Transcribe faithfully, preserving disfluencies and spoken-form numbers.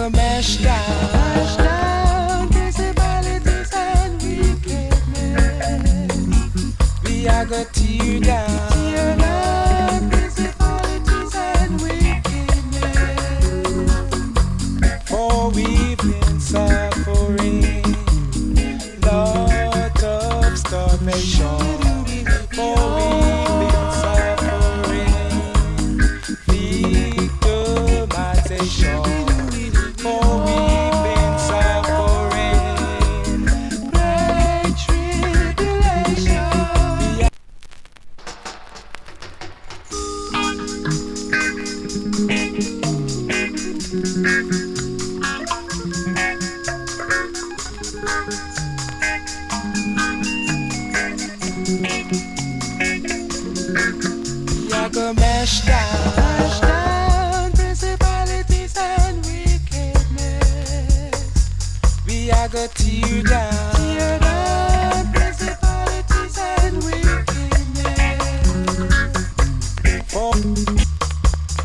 gonna mash down, mash down principalities and wickedness. We are gonna tear down, tear down principalities and wickedness. For we've been suffering lot of starvation. For we've been suffering victimization. For we've been suffering great tribulation. We are gonna mash down.